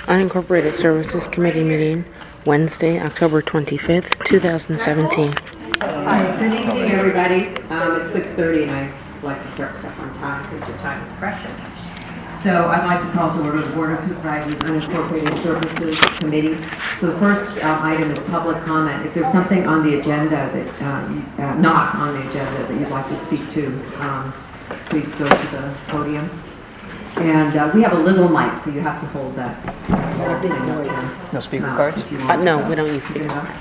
Unincorporated Services Committee meeting, Wednesday, October 25th, 2017. Hi, good evening, everybody. It's 6:30, and I like to start stuff on time because your time is precious. So I'd like to call to order the Board of Supervisors Unincorporated Services Committee. So the first item is public comment. If there's something on the agenda that, not on the agenda that you'd like to speak to, please go to the podium. And we have a little mic, so you have to hold that. No speaker cards? No, we don't use speaker cards.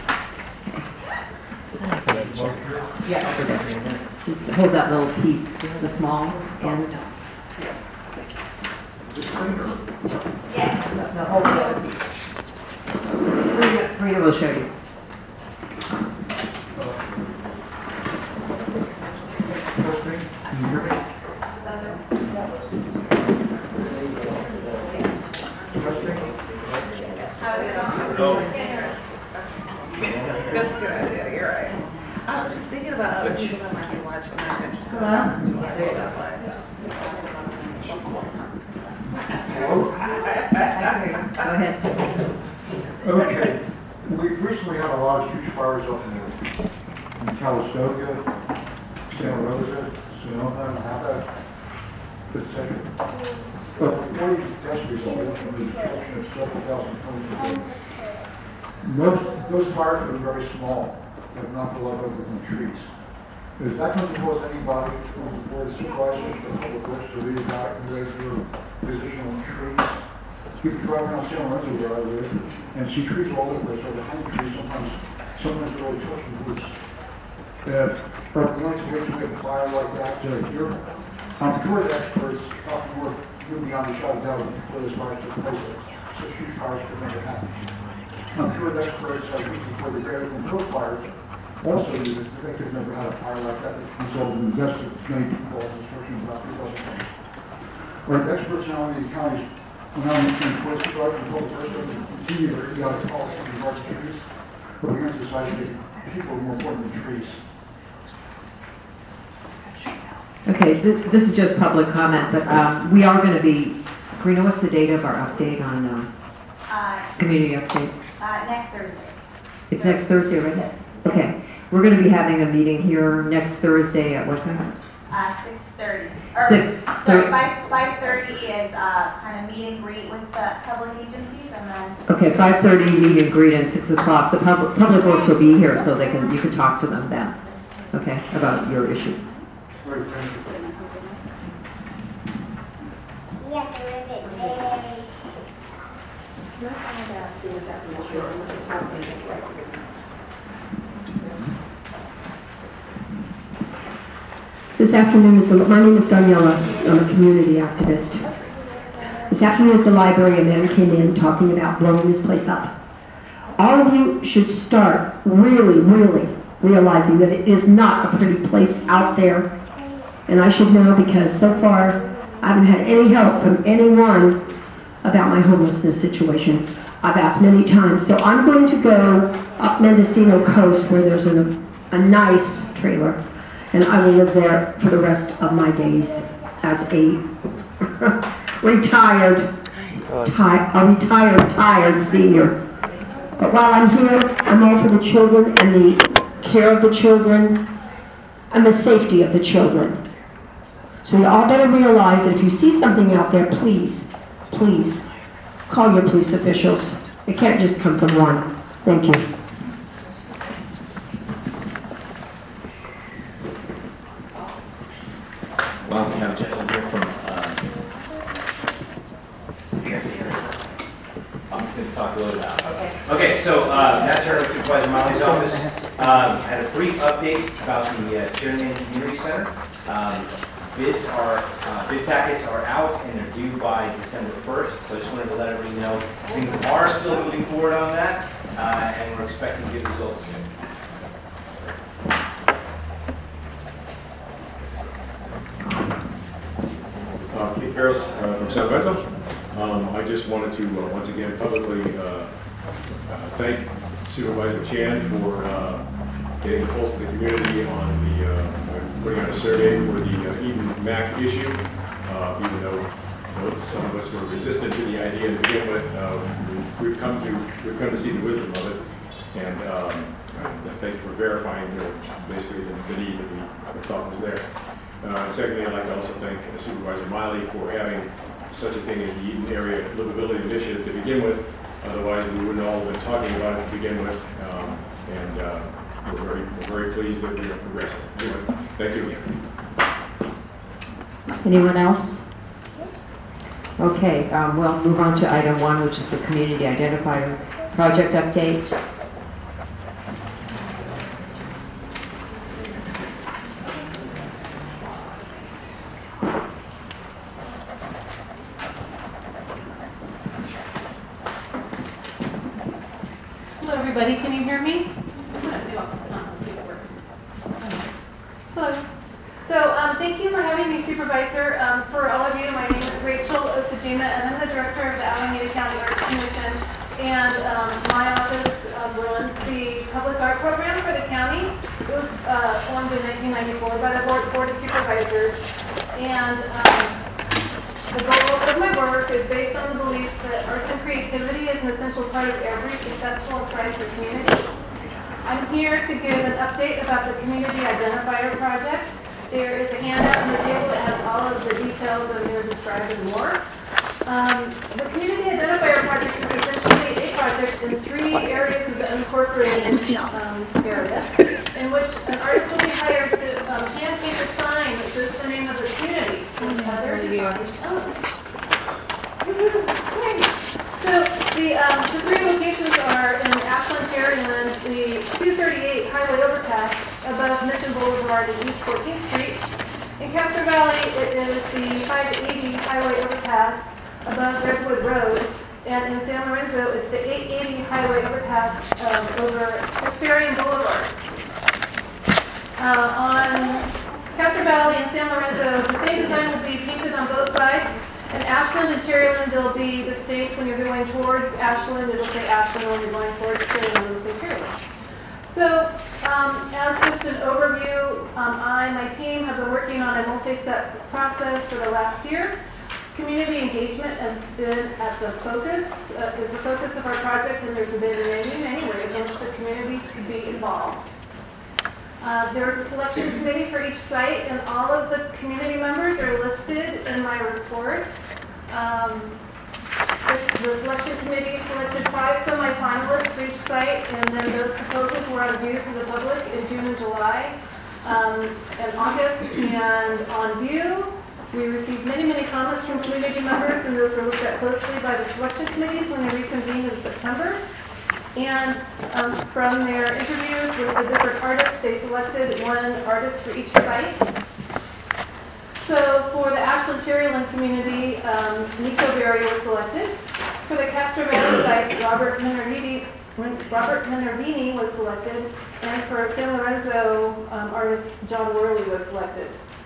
Yeah, over there. Just hold that little piece, the small end. Yeah, the whole other piece. Rita will show you. That's a good idea, you're right. I was just thinking about other people that might be watching that. Hello? Go ahead. Okay, we've recently had a lot of huge fires up in Calistoga, Santa Rosa, Sonoma, Napa, etc. But before you test results from the destruction of several thousand homes a day, those fires were very small, but not for love of the trees. Is that going to cause anybody from the Board of Supervisors or Public Works to reevaluate your position on trees? You can drive around San Lorenzo where I live and see trees all over the place, or the hanging trees sometimes really touch the roots. Are we going to wait to make a fire like that? I'm sure the experts talk more beyond the shadow of doubt before this fire took place. Such huge fires could never happen. I'm sure the experts before the Greater Than Hill fires also knew that they could never have a fire like that that resulted in the deaths of many people and destruction of about 3,000 homes. Are the experts now in the counties? Now, I'm going to force the drive from both first and continue their idiotic policy in regards to trees, but we're going to decide that people are more important than trees. Okay, this is just public comment, but we are going to be, Karina, what's the date of our update on community update? Next Thursday. It's next Thursday, right? Okay, we're going to be having a meeting here next Thursday at what time? 6:30. 6:30. 5:30 is kind of meet and greet with the public agencies, and then. Okay, 5:30 meet and greet and 6 o'clock. The public works will be here, so you can talk to them then. Okay, about your issue. Great, thank you. This afternoon, my name is Daniela. I'm a community activist. This afternoon at the library, a man came in talking about blowing this place up. All of you should start really realizing that it is not a pretty place out there. And I should know because so far I haven't had any help from anyone about my homelessness situation. I've asked many times. So I'm going to go up Mendocino Coast where there's a nice trailer. And I will live there for the rest of my days as a retired senior. But while I'm here, I'm all for the children and the care of the children and the safety of the children. So you all better realize that if you see something out there, please call your police officials. It can't just come from one. Thank you. Well, we have a gentleman here from I'm going to talk a little about. Okay, so Matt Turner with Supervisor Molly's office had a brief update about the Cherryland Community Center. Bid packets are out and they're due by December 1st. So I just wanted to let everybody know things are still moving forward on that, and we're expecting good results soon. Keith Harris from Sacramento. I just wanted to once again publicly thank Supervisor Chan for getting the pulse of the community on the putting out a survey for the Eden Mac issue. Even though though some of us were resistant to the idea to begin with, we've come to see the wisdom of it, and thank you for verifying basically the need that we thought was there. And secondly, I'd like to also thank Supervisor Miley for having such a thing as the Eden Area Livability Initiative to begin with. Otherwise, we wouldn't all have been talking about it to begin with, and we're very pleased that we are progressing. Anyway, thank you again. Anyone else? Okay, we'll move on to item 1, which is the community identifier project update. Hello, everybody. Can you hear me? Hello. So thank you for having me, Supervisor. For all of you, my name is Rachel Osajima, and I'm the Director of the Alameda County Arts Commission. And my office runs the public art program for the county. It was formed in 1994 by the Board of Supervisors. And the goal of my work is based on the belief that arts and creativity is an essential part of every successful and thriving community. I'm here to give an update about the Community Identifier Project. There is a handout on the table that has all of the details that I'm going to describe and more. The Community Identifier Project is essentially a project in 3 areas of the unincorporated area, in which an artist will be hired to hand paint a sign that says the name of the community. So the 3 locations are in Ashland, Cherryland, the 238 Highway Overpass above Mission Boulevard and East 14th Street. In Castro Valley, it is the 580 Highway Overpass above Redwood Road. And in San Lorenzo, it's the 880 Highway Overpass over Hesperian Boulevard. On Castro Valley and San Lorenzo, the same design will be painted on both sides. In Ashland and Cherryland, they'll be distinct. When you're going towards Ashland, it'll say Ashland. When you're going towards Cherryland, it'll say Cherryland. So, as just an overview, I and my team have been working on a multi-step process for the last year. Community engagement has been at the focus, is the focus of our project, and there's been many ways in which the community could be involved. There is a selection committee for each site, and all of the community members are listed in my report. The selection committee selected 5 semi-finalists for each site, and then those proposals were on view to the public in June and July and August. And on view, we received many comments from community members, and those were looked at closely by the selection committees when they reconvened in September. And from their interviews with the different artists, they selected 1 artist for each site. So for the Ashland Cherryland community, Nico Berry was selected. For the Castro Valley site, Robert Minervini was selected. And for San Lorenzo, artist John Worley was selected.